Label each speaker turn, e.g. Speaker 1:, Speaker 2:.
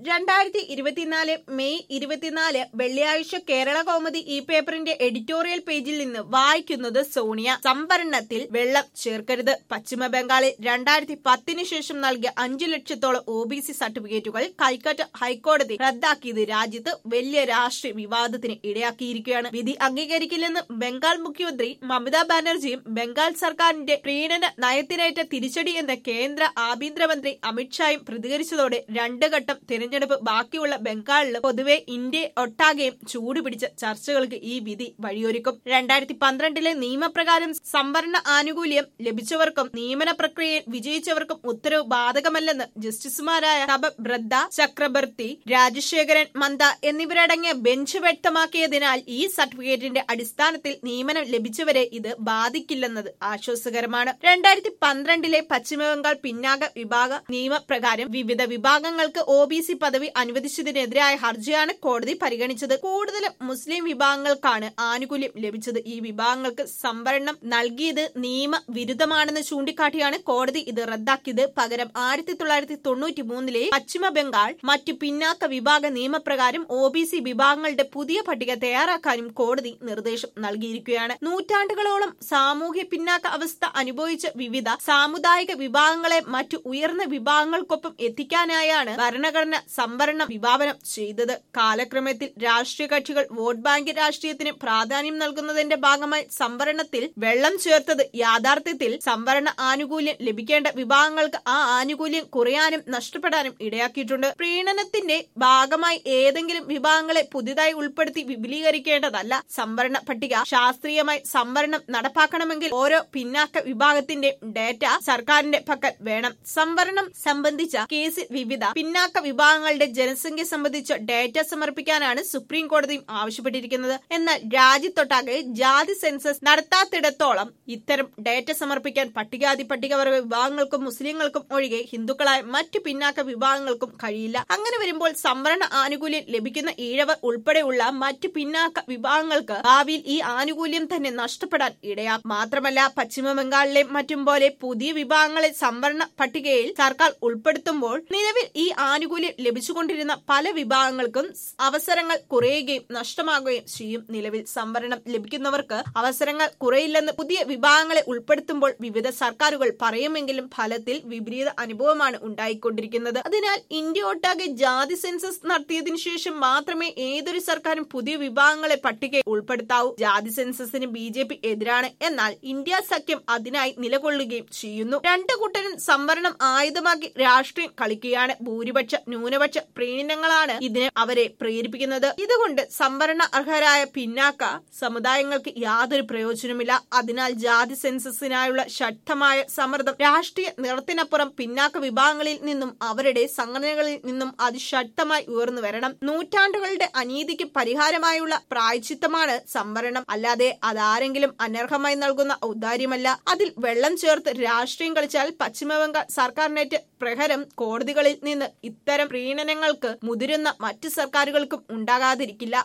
Speaker 1: 2024 May 24 വെള്ളിയാഴ്ച കേരള കൗമുദി ഈ പേപ്പറിന്റെ എഡിറ്റോറിയൽ പേജിൽ നിന്ന് വായിക്കുന്നത് സോണിയ. സംവരണത്തിൽ വെള്ളം ചേർക്കരുത്. പശ്ചിമ ബംഗാളിൽ 2010 ശേഷം നൽകിയ 5 ലക്ഷത്തോളം OBC സർട്ടിഫിക്കറ്റുകൾ കൽക്കട്ട ഹൈക്കോടതി റദ്ദാക്കിയത് രാജ്യത്ത് വലിയ രാഷ്ട്രീയ വിവാദത്തിന് ഇടയാക്കിയിരിക്കുകയാണ്. വിധി അംഗീകരിക്കില്ലെന്ന് ബംഗാൾ മുഖ്യമന്ത്രി മമതാ ബാനർജിയും ബംഗാൾ സർക്കാരിന്റെ പ്രീണന നയത്തിനേറ്റ തിരിച്ചടി എന്ന കേന്ദ്ര ആഭ്യന്തരമന്ത്രി അമിത്ഷായും പ്രതികരിച്ചതോടെ രണ്ട് ഘട്ടം തിരഞ്ഞെടുപ്പ് ബാക്കിയുള്ള ബംഗാളിൽ പൊതുവെ ഇന്ത്യ ഒട്ടാകെയും ചൂടുപിടിച്ച ചർച്ചകൾക്ക് ഈ വിധി വഴിയൊരുക്കും. 2012 നിയമപ്രകാരം സംവരണ ആനുകൂല്യം ലഭിച്ചവർക്കും നിയമന പ്രക്രിയയിൽ വിജയിച്ചവർക്കും ഉത്തരവ് ബാധകമല്ലെന്ന് ജസ്റ്റിസുമാരായ തപക് ബ്രദ്ദ ചക്രബർത്തി, രാജശേഖരൻ മന്ദ എന്നിവരടങ്ങിയ ബെഞ്ച് വ്യക്തമാക്കിയതിനാൽ ഈ സർട്ടിഫിക്കറ്റിന്റെ അടിസ്ഥാനത്തിൽ നിയമനം ലഭിച്ചവരെ ഇത് ബാധിക്കില്ലെന്നത് ആശ്വാസകരമാണ്. 2012 പശ്ചിമബംഗാൾ പിന്നാക്ക വിഭാഗ നിയമപ്രകാരം വിവിധ വിഭാഗങ്ങൾക്ക് OBC പദവി അനുവദിച്ചതിനെതിരായ ഹർജിയാണ് കോടതി പരിഗണിച്ചത്. കൂടുതലും മുസ്ലിം വിഭാഗങ്ങൾക്കാണ് ആനുകൂല്യം ലഭിച്ചത്. ഈ വിഭാഗങ്ങൾക്ക് സംവരണം നൽകിയത് നിയമവിരുദ്ധമാണെന്ന് ചൂണ്ടിക്കാട്ടിയാണ് കോടതി ഇത് റദ്ദാക്കിയത്. പകരം 1993 പശ്ചിമ ബംഗാൾ മറ്റു പിന്നാക്ക വിഭാഗ നിയമപ്രകാരം OBC വിഭാഗങ്ങളുടെ പുതിയ പട്ടിക തയ്യാറാക്കാനും കോടതി നിർദ്ദേശം നൽകിയിരിക്കുകയാണ്. നൂറ്റാണ്ടുകളോളം സാമൂഹ്യ പിന്നാക്ക അവസ്ഥ അനുഭവിച്ച വിവിധ സാമുദായിക വിഭാഗങ്ങളെ മറ്റു ഉയർന്ന വിഭാഗങ്ങൾക്കൊപ്പം എത്തിക്കാനായാണ് ഭരണഘടന സംവരണം വിഭാവനം ചെയ്തത്. കാലക്രമത്തിൽ രാഷ്ട്രീയ കക്ഷികൾ വോട്ട് ബാങ്ക് രാഷ്ട്രീയത്തിന് പ്രാധാന്യം നൽകുന്നതിന്റെ ഭാഗമായി സംവരണത്തിൽ വെള്ളം ചേർത്തത് യാഥാർത്ഥ്യത്തിൽ സംവരണ ആനുകൂല്യം ലഭിക്കേണ്ട വിഭാഗങ്ങൾക്ക് ആ ആനുകൂല്യം കുറയാനും നഷ്ടപ്പെടാനും ഇടയാക്കിയിട്ടുണ്ട്. പ്രീണനത്തിന്റെ ഭാഗമായി ഏതെങ്കിലും വിഭാഗങ്ങളെ പുതിയതായി ഉൾപ്പെടുത്തി വിപുലീകരിക്കേണ്ടതല്ല. സംവരണ പട്ടിക ശാസ്ത്രീയമായി സംവരണം നടപ്പാക്കണമെങ്കിൽ ഓരോ പിന്നാക്ക വിഭാഗത്തിന്റെ ഡേറ്റ സർക്കാരിന്റെ പക്കൽ വേണം. സംവരണം സംബന്ധിച്ച കേസിൽ വിവിധ പിന്നാക്ക വിഭാഗങ്ങളുടെ ജനസംഖ്യ സംബന്ധിച്ച ഡേറ്റ സമർപ്പിക്കാനാണ് സുപ്രീം കോടതിയും ആവശ്യപ്പെട്ടിരിക്കുന്നത്. എന്നാൽ രാജ്യത്തൊട്ടാകെ ജാതി സെൻസസ് നടത്താത്തിടത്തോളം ഇത്തരം ഡേറ്റ സമർപ്പിക്കാൻ പട്ടികാതി പട്ടികവർഗ വിഭാഗങ്ങൾക്കും മുസ്ലിങ്ങൾക്കും ഒഴികെ ഹിന്ദുക്കളായ മറ്റു പിന്നാക്ക വിഭാഗങ്ങൾക്കും കഴിയില്ല. അങ്ങനെ വരുമ്പോൾ സംവരണ ആനുകൂല്യം ലഭിക്കുന്ന ഈഴവർ ഉൾപ്പെടെയുള്ള മറ്റു പിന്നാക്ക വിഭാഗങ്ങൾക്ക് ഭാവിയിൽ ഈ ആനുകൂല്യം തന്നെ നഷ്ടപ്പെടാൻ ഇടയാക്കും. മാത്രമല്ല പശ്ചിമ ബംഗാളിലെ മറ്റും പോലെ പുതിയ വിഭാഗങ്ങളെ സംവരണ പട്ടികയിൽ സർക്കാർ ഉൾപ്പെടുത്തുമ്പോൾ നിലവിൽ ഈ ആനുകൂല്യം ലഭിച്ചുകൊണ്ടിരുന്ന പല വിഭാഗങ്ങൾക്കും അവസരങ്ങൾ കുറയുകയും നഷ്ടമാകുകയും ചെയ്യും. നിലവിൽ സംവരണം ലഭിക്കുന്നവർക്ക് അവസരങ്ങൾ കുറയില്ലെന്ന് പുതിയ വിഭാഗങ്ങളെ ഉൾപ്പെടുത്തുമ്പോൾ വിവിധ സർക്കാരുകൾ പറയുമെങ്കിലും ഫലത്തിൽ വിപരീത അനുഭവമാണ് ഉണ്ടായിക്കൊണ്ടിരിക്കുന്നത്. അതിനാൽ ഇന്ത്യ ഒട്ടാകെ ജാതി സെൻസസ് നടത്തിയതിനു ശേഷം മാത്രമേ ഏതൊരു സർക്കാരും പുതിയ വിഭാഗങ്ങളെ പട്ടികയിൽ ഉൾപ്പെടുത്താവൂ. ജാതി സെൻസസിന് BJP എതിരാണ്. എന്നാൽ ഇന്ത്യ സഖ്യം അതിനായി നിലകൊള്ളുകയും ചെയ്യുന്നു. രണ്ടു കൂട്ടരും സംവരണം ആയുധമാക്കി രാഷ്ട്രീയം കളിക്കുകയാണ്. ഭൂരിപക്ഷ ന്യൂനപക്ഷ പ്രീണനങ്ങളാണ് ഇതിന് അവരെ പ്രേരിപ്പിക്കുന്നത്. ഇതുകൊണ്ട് സംവരണ അർഹരായ പിന്നാക്ക സമുദായങ്ങൾക്ക് യാതൊരു പ്രയോജനമില്ല. അതിനാൽ ജാതി സെൻസസിനായുള്ള ശക്തമായ സമ്മർദ്ദം രാഷ്ട്രീയ നിറത്തിനപ്പുറം പിന്നാക്ക വിഭാഗങ്ങളിൽ നിന്നും അവരുടെ സംഘടനകളിൽ നിന്നും അതിശക്തമായി ഉയർന്നു വരണം. നൂറ്റാണ്ടുകളുടെ അനീതിക്ക് പരിഹാരമായുള്ള പ്രായശ്ചിത്തമാണ് സംവരണം. അല്ലാതെ അതാരെങ്കിലും അനർഹമായി നൽകുന്ന ഔദാര്യമല്ല. അതിൽ വെള്ളം ചേർത്ത് രാഷ്ട്രീയം കളിച്ചാൽ പശ്ചിമബംഗാൾ സർക്കാരിനേറ്റ പ്രഹരം കോടതികളിൽ നിന്ന് ഇത്തരം പ്രീണനങ്ങൾക്ക് മുതിരുന്ന മറ്റു സർക്കാരുകൾക്കും ഉണ്ടാകാതിരിക്കില്ല.